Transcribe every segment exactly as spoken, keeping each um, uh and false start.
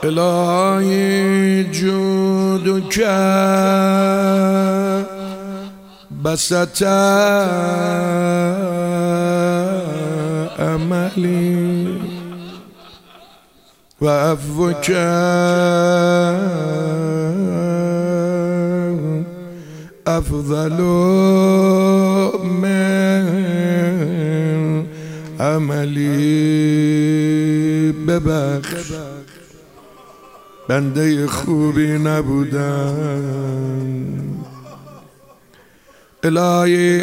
الهی جودک بسط املی و عفوک افضل من عملی. ببخش بنده خوبی نبودم. الهی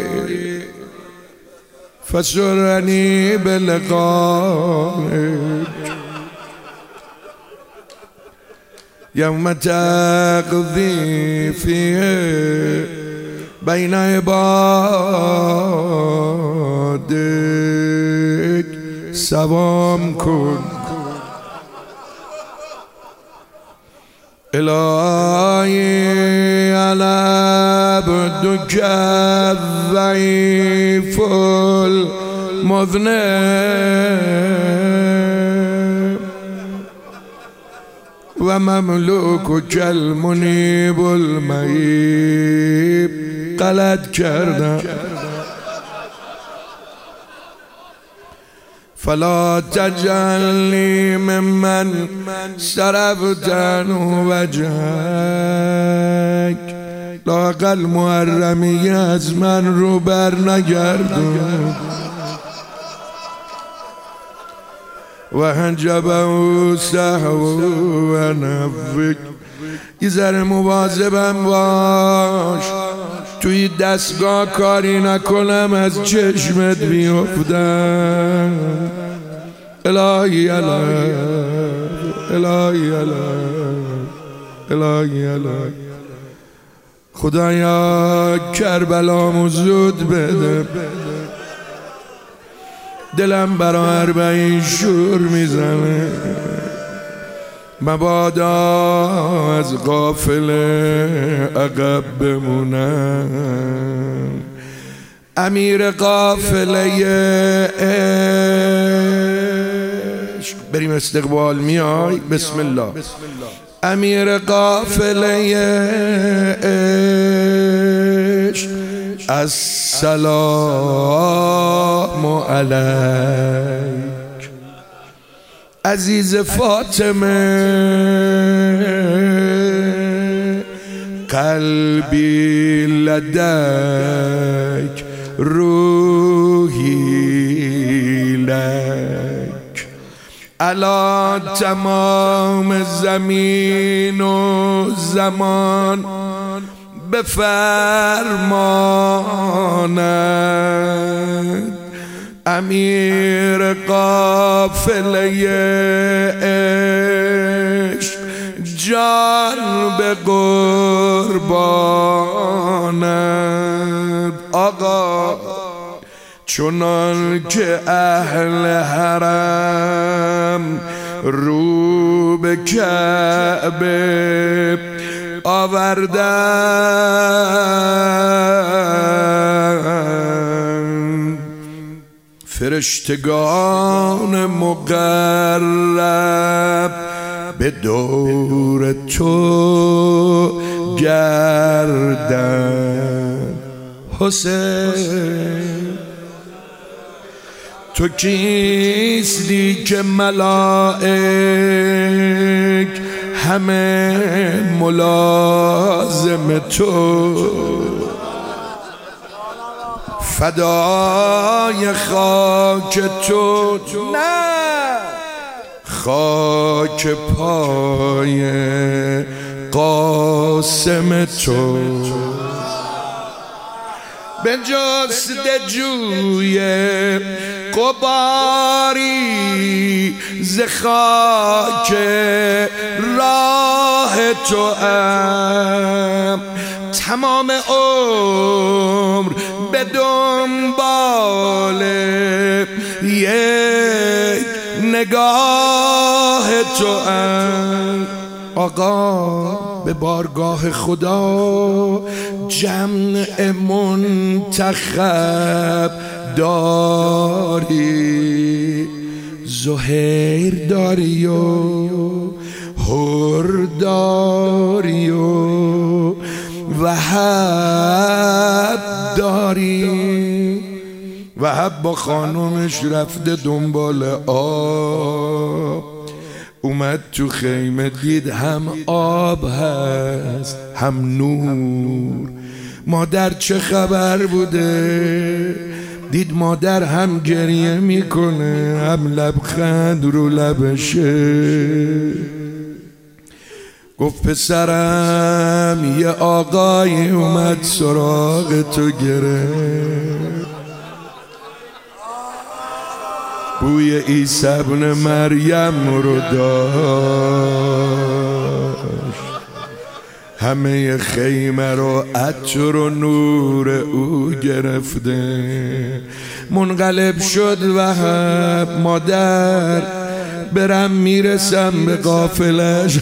فسرنی بلقائک یوم تقضی فیه بین عبادک. سوام کن الهی علی عبدک الضعیف المذنب و مملوکک المنیب المهیب. غلط کردم فلا تجعلنی ممن صرفت عنه وجهک. لااقل محرمی از من رو بر نگردون و حجبه سهو و نفک. یه ذره مواظبم باش توی دستگاه کاری نکنم از چشمت بیفتم. الهی الهی الهی الهی الهی خدایا کربلامو زود بده. دلم برا اربعین شور میزنه. مبادا از غافل عقب بمونم. امیر قافله عشق بریم استقبال میای. بسم الله. امیر قافله عشق السلام علیک. عزیز فاطمه قلبی لدیک روحی لک. علی تمام زمین و زمان بفرماند. امیر قافله عشق جان به قربانت. آقا چنان که اهل حرم رو به کعبه آوردن، فرشتگان مقرب به دور تو گردن. حسین تو کیستی که ملائک همه ملازم تو، فدای خاک تو، نه خاک پای قاسم تو. به جست جوی قباری ز خاک راه تو ام، تمام عمر به دنبال یک نگاه تو ام. آقا به بارگاه خدا جمع منتخب داری، زهیر داری و هر داری و وهب داری. وهب با خانومش رفته دنبال آب، اومد تو خیمه دید هم آب هست هم نور. مادر چه خبر بوده؟ دید مادر هم گریه میکنه هم لبخند رو لبشه. گفت پسرم یه آقای اومد سراغ تو گرفت، بوی عیسی ابن مریم رو داشت، همه خیمه رو عطر و نور او گرفته. منقلب شد وهب مادر برم میرسم به قافلش.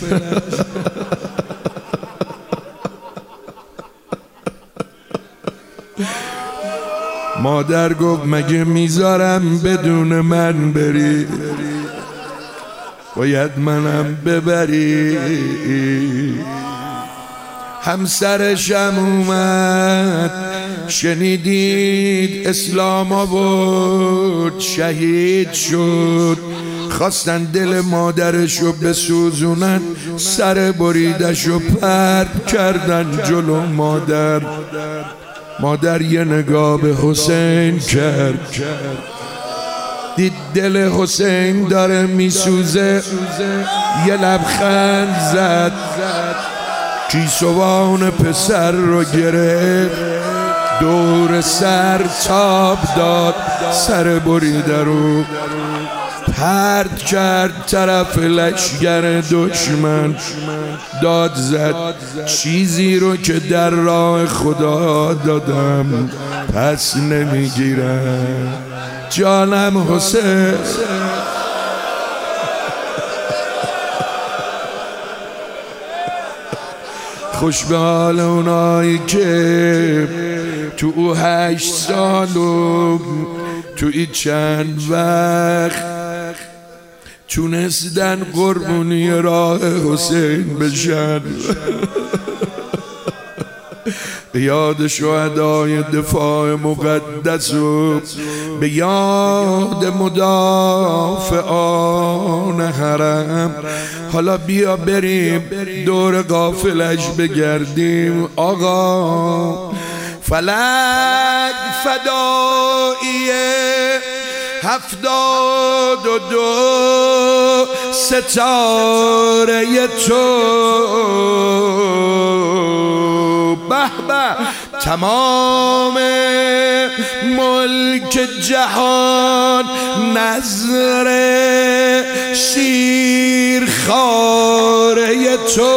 مادر گفت مگه میذارم بدون من بری؟ باید منم ببری. همسرشم اومد شنیدید اسلام آورد شهید شد. خواستن دل مادرشو بسوزونن، سر بریدشو پرت کردن جلو مادر. مادر یه نگاه به حسین کرد، دید دل حسین داره میسوزه، یه لبخند زد، کیسوان پسر رو گرفت، دور سر تاب داد، سر بریده رو پرت کرد طرف لشگر دشمن. داد زد چیزی رو که در راه خدا دادم پس نمیگیرم. جانم حسین. خوش به حال اونایی که تو او هشت سال و تو ای چند وقت تونستن قربونی راه حسین بشن. به یاد شهدای دفاع مقدس و به یاد مدافعان حرم. حالا بیا بریم دور قافلش بگردیم. آقا فلک فداییه هفتاد و دو ستاره تو، به به تمام ملک جهان نظر شیر خاره تو.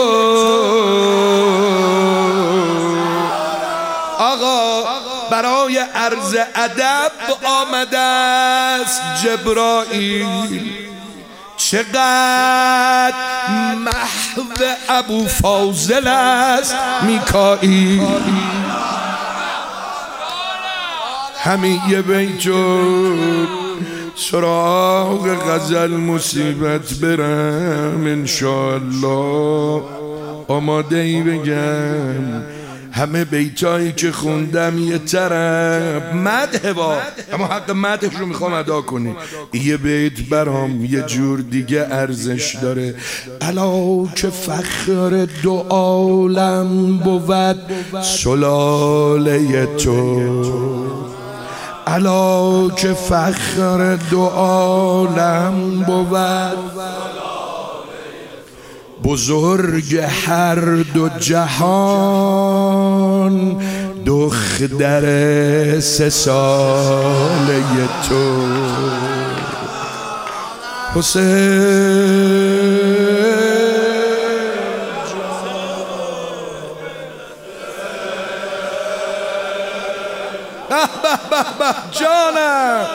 آقا برای عرض ادب آمده است جبرائیل. چقدر محو ابو فاضل است میکائیل. همین یه بیتو سراغ غزل مصیبت برم انشاءالله. آماده ای بگم همه بیتایی که خوندم یه طرف مدح با، اما حق مدحش رو میخوام ادا کنی. یه بیت برام یه جور دیگه ارزش داره. الا که فخر دو عالم بود سلاله تو، الا که فخر دو عالم بود بزرگ هر دو جهان، دختر سه ساله تو. حسین به به به به جانم.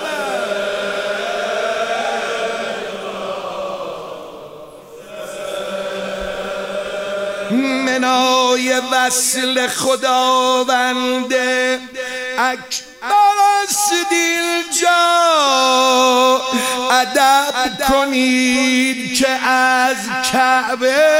منای وصل خداونده اکبر اینجا ادب کنید که از کعبه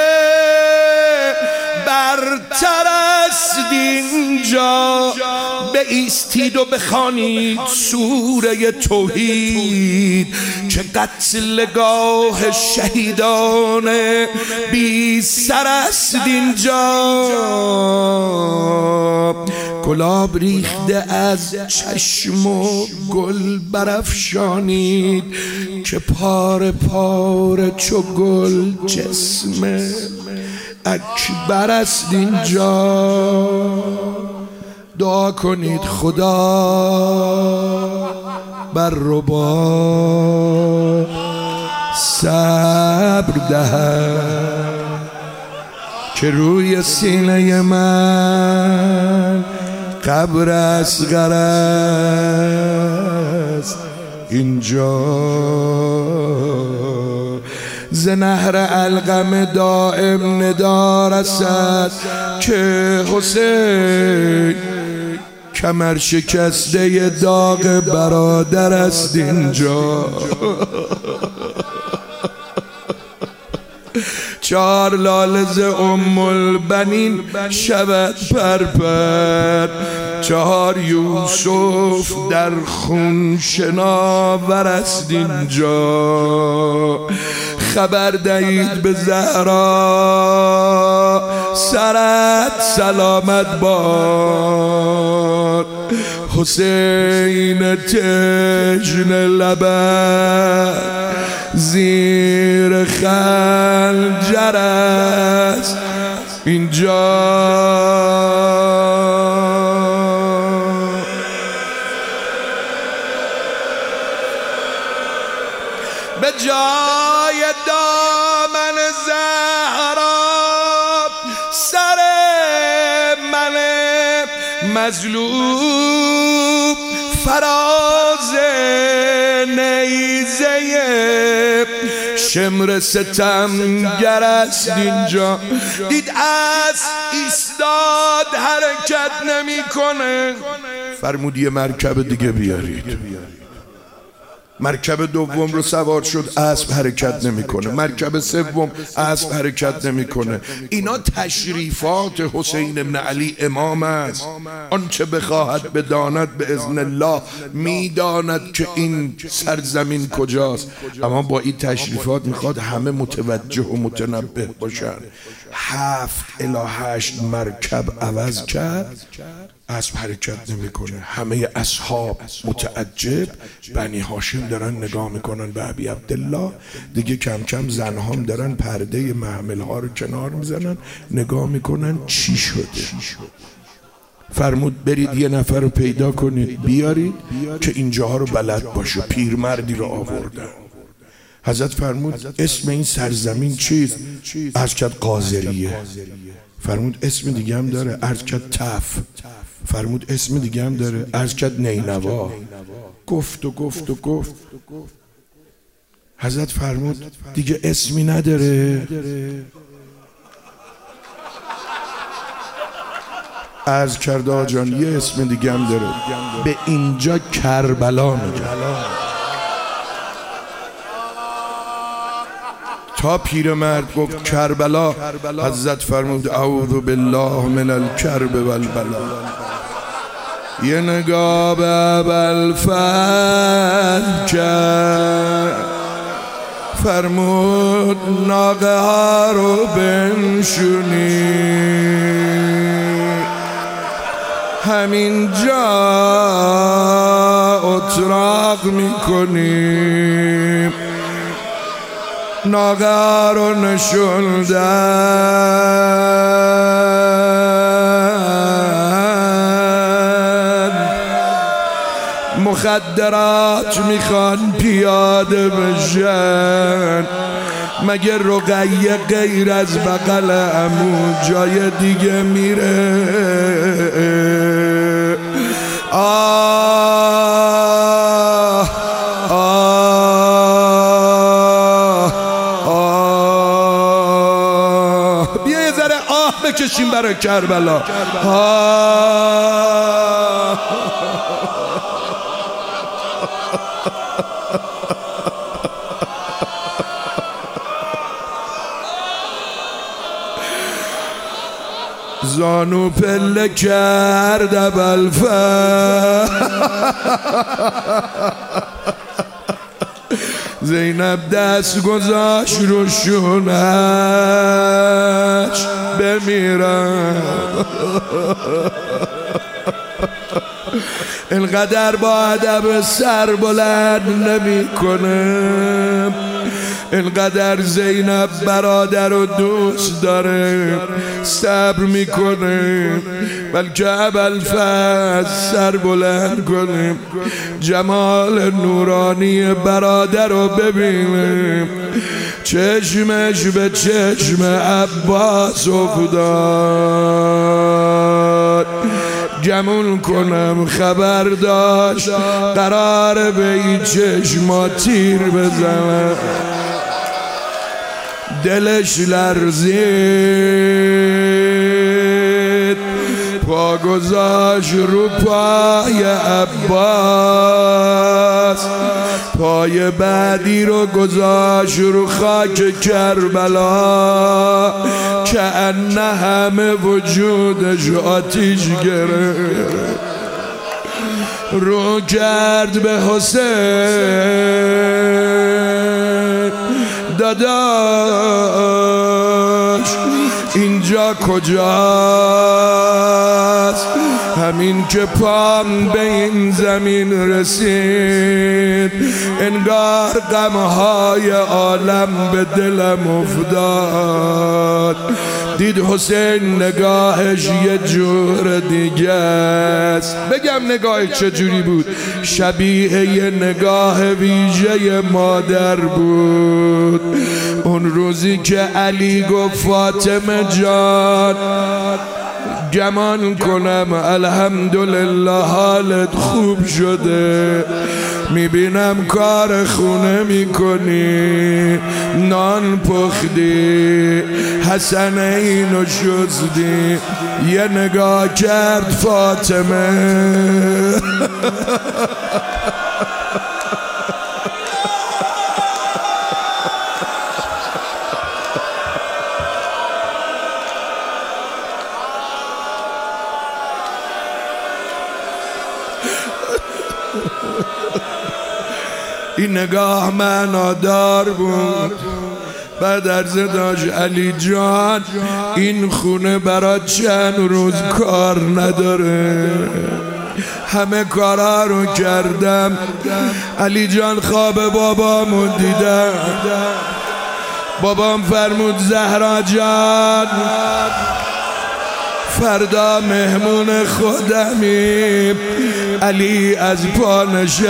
برتر است اینجا. بایستید و بخوانید سوره توحید که قتلگاه شهیدان بی سر است اینجا. گلاب ریخته از چشم و گل برافشانید که پاره پاره چو گل جسم اکبر است اینجا. دعا کنید خدا بر ربا صبر دهد که روی سینه من قبر اصغر است اینجا. ز نهر القم دائم ندا رسد که حسین کمر شکسته داغ برادر است اینجا. چار لاله ز ام البنین شود پرپر، چهار یوسف در خون شناور است اینجا. خبر دهید به زهرا سرت سلامت باد، حسین تشنه لبت زیر خنجر است اینجا. به جای دامن زهرا سر من مظلوم فراز نیزه شمر ستمگر است اینجا. دید از ایستاد حرکت نمی کنه، فرمود یه مرکب دیگه بیارید. مرکب دوم رو سوار شد، اسب حرکت نمیکنه. مرکب سوم اسب حرکت نمیکنه. اینا تشریفات حسین ابن علی امام است. آنچه بخواهد بداند به اذن الله میداند که این سرزمین کجاست. اما با این تشریفات میخواد همه متوجه و متنبه باشن. هفت الی هشت مرکب عوض کرد، اسب حرکت نمیکنه. همه اصحاب متعجب، بنی هاشم دارن نگاه میکنن به ابی عبدالله. دیگه کم کم زنهام دارن پرده محمل ها رو کنار میزنن، نگاه میکنن چی شده. فرمود برید یه نفر رو پیدا کنید بیارید که اینجاها رو بلد باشه. پیرمردی رو آوردن. حضرت فرمود اسم این سرزمین چیست؟ عرض کرد قاذریه. فرمود اسم دیگه هم داره؟ عرض کرد تف. فرمود اسم دیگه هم داره؟ عرض کرد نینوا. گفت و گفت و گفت. حضرت فرمود دیگه اسمی نداره؟ عرض کرد آقا جان یه اسم دیگه هم داره، به اینجا کربلا میگه. تا پیرمرد گفت کربلا، حضرت فرمود اعوذ بالله من الکرب والبلا. یه نگاه به ابوالفضل کرد، فرمود ناقه ها رو بنشونی، همینجا اتراق میکنیم. ناقه رو نشوندن، مخدرات میخوان پیاده بشن. مگه رقیه غیر از بغل عمو جای دیگه میره؟ آه آه آه بیا یه ذره آه بکشیم برای کربلا. آه زانو پله کرد ابوالفضل زینب دست گذاشت رو شونش بمیرم اینقدر با ادب سر بلند نمی کنم، اینقدر زینب برادر و دوست داره صبر میکنه، بلکه ابوالفضل سر بلند کنه جمال نورانی برادر رو ببینه. چشمش به چشم عباس افتاد، گمون کنم خبر داشت قرار به این چشما تیر بزنه. دلش لرزید، پا گذاشت رو پای عباس، پای بعدی رو گذاشت رو خاک کربلا، که ان همه وجودش آتیش گرفت. رو کرد به حسین، داداش اینجا کجاست؟ همین که پام به این زمین رسید انگار غمهای عالم به دلم افتاد. دید حسین نگاهش یه جور دیگه است. بگم نگاهش چجوری بود؟ شبیه یه نگاه ویژه مادر بود. اون روزی که علی گفت فاطمه جان گمان کنم الحمدلله حالت خوب شده، میبینم کار خونه میکنی، نان پختی، حسنینو شستی. یه نگاه کرد فاطمه این نگاه معنادار بود. بعد عرض داشت علی جان این خونه برات چند روز کار نداره، همه کارا رو کردم. علی جان خواب بابامو دیدم، بابام فرمود زهرا جان فردا مهمون خودمی. علی از پا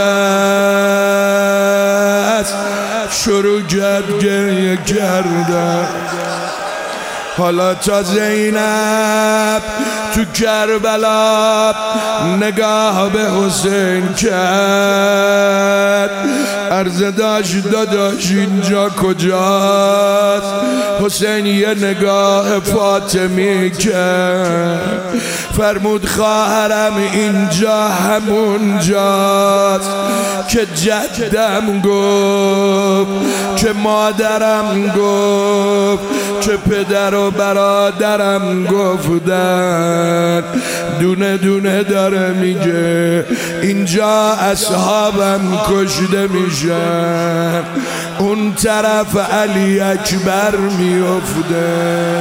نشست، شروع کرد گریه کردن. حالا تا زینب تو کربلا نگاه به حسین کرد، عرض داشت داداش اینجا کجاست؟ حسین یه نگاه فاطمی کرد، فرمود خواهرم اینجا همون جاست که جدم گفت، که مادرم گفت، که پدر و برادرم گفتن. دونه دونه داره میگه اینجا اصحابم کشته میشن، اون طرف علی اکبر میفته،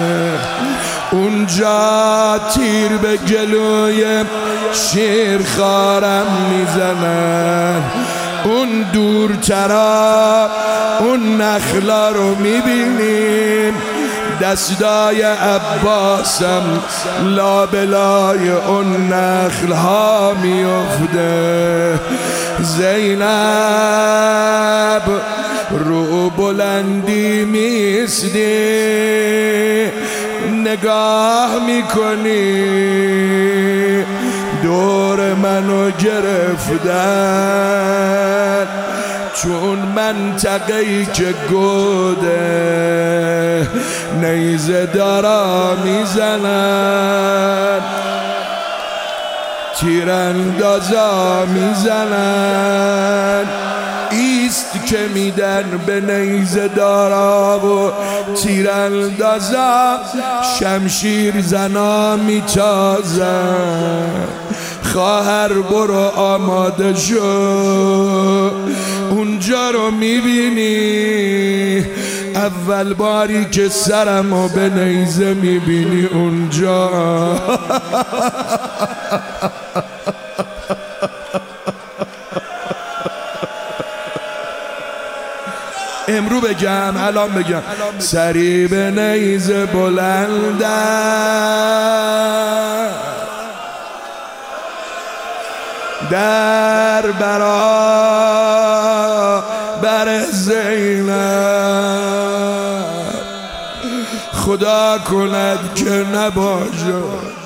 اونجا تیر به گلوی شیر خارم میزنن، اون دور طرف اون نخلا رو میبینیم، دستای عباسم لابلای اون نخل ها میفته. زینب رو بلندی میستی، نگاه میکنی دور منو گرفتن، چون منطقه‌ای که گوده نیزه دارا میزنن، تیراندازا میزنن، ایست که میدن به نیزه دارا و تیراندازا شمشیر زنا میتازن. خواهر برو آماده شو، اونجا رو میبینی اول باری که سرمو به نیزه میبینی اونجا. امرو بگم الان بگم سری به نیزه بلنده در برا بر زینب خدا کند که نباشه.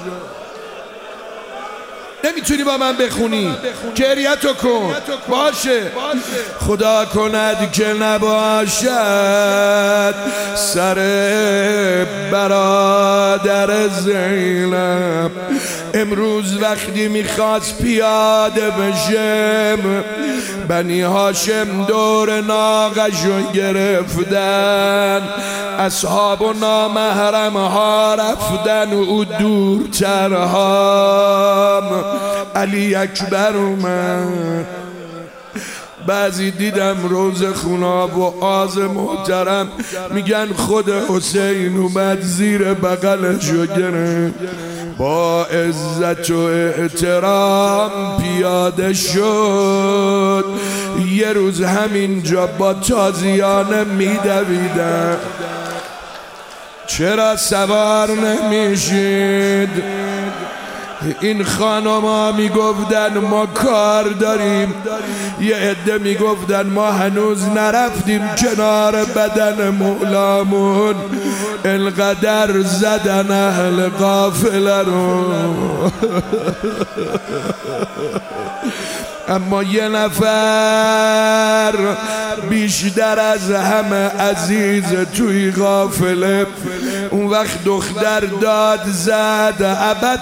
نمیتونی با من بخونی گریتو کن باشه. خدا کند که نباشد سر برادر زینب. امروز وقتی میخواست پیاده بشم بنی هاشم دور ناقشو گرفتن، اصحاب و نامحرم ها رفتن و دورتر هم. علی اکبر اومد. بعضی دیدم روز خوناب و آز محترم میگن خود حسین اومد زیر بغلشو گرفت، با عزت و احترام پیاده شد. یه روز همینجا با تازیانه میدویدن چرا سوار نمیشید؟ این خانم ها میگفتن ما کار داریم، یه عده میگفتن ما هنوز نرفتیم کنار بدن مولامون، القدر زدن اهل قافله رو. اما یه نفر بیشتر از همه عزیز توی قافله اون وقت دختر داد زد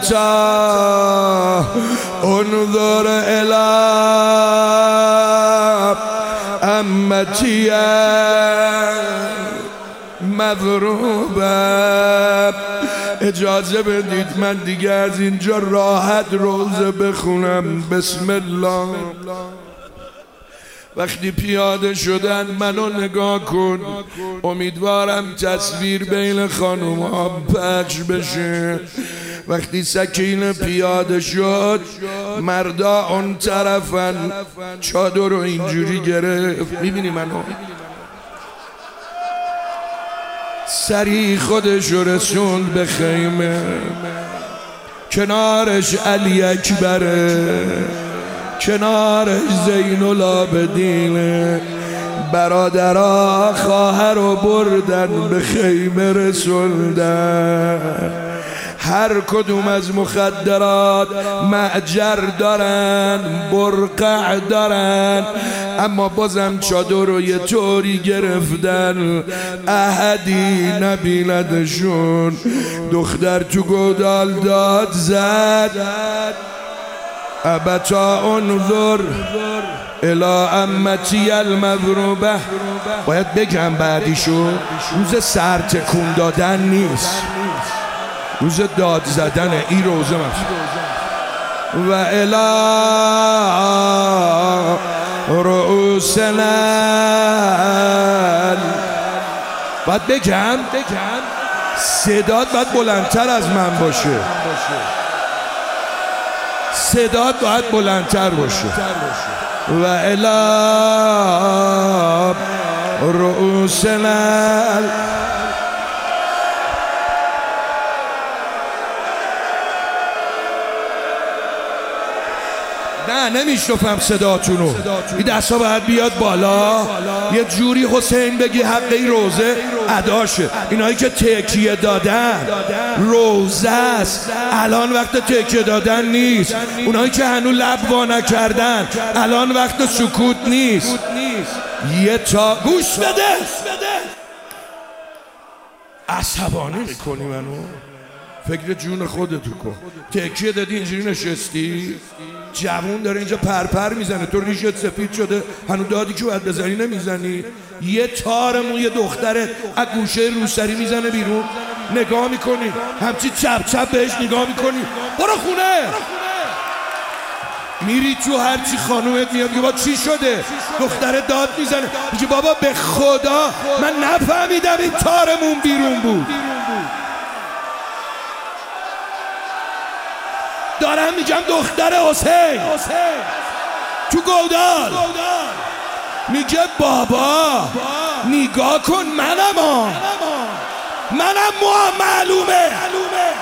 ابتا انظر الی امتی مضروبه. اجازه بدید من دیگه از اینجا راحت روزه بخونم. بسم الله. وقتی پیاده شدن منو نگاه کن، امیدوارم تصویر بین خانوم ها پخش بشه. وقتی سکینه پیاده شد مردا اون طرفن، چادر رو اینجوری گرفت، میبینی منو سریع خودش رسوند به خیمه، کنارش علی اکبره، کنارش زین العابدینه. برادرها خواهر رو بردن به خیمه رسوندن. هر کدوم از مخدرات معجر دارن، برقع دارن، اما بازم چادر رو یه طوری گرفتن احدی نبیندشون. دختر تو گودال داد زد ابتا انظر الی امتی المضروبه. باید بگم بعدیشو، روز سر تکون دادن نیست، روز داد زدنه. این روزه و الی رؤوسنا. باید بگم صدات باید بلندتر از من باشه، صدات باید بلندتر باشه. و الی رؤوسنا. نه نمیشنفم صداتونو، این دستا باید بیاد بالا، یه جوری حسین بگی حق این روزه اداشه. اینایی که تکیه دادن روزه است، الان وقت تکیه دادن نیست. اونایی که هنوز لب وا نکردن الان وقت سکوت نیست. یه تا گوش بده، عصبانی میکنی منو. فکر جون خودتو کن. تکیه دادی اینجوری نشستی، جوون داره اینجا پرپر میزنه، تو ریشت سفید شده هنو دادی که باید بزنی نمیزنی. یه تار موی دختره از گوشه روسری میزنه بیرون، نگاه میکنی همچی چپ چپ بهش نگاه میکنی. برو خونه. میری تو هرچی خانومت میاد میگه با چی شده؟ دختره داد میزنه میگه بابا به خدا من نفهمیدم این تارمون بیرون بود. دارم میگم دختر حسین تو گودال میگه بابا نگاه کن منم ها منم معلومه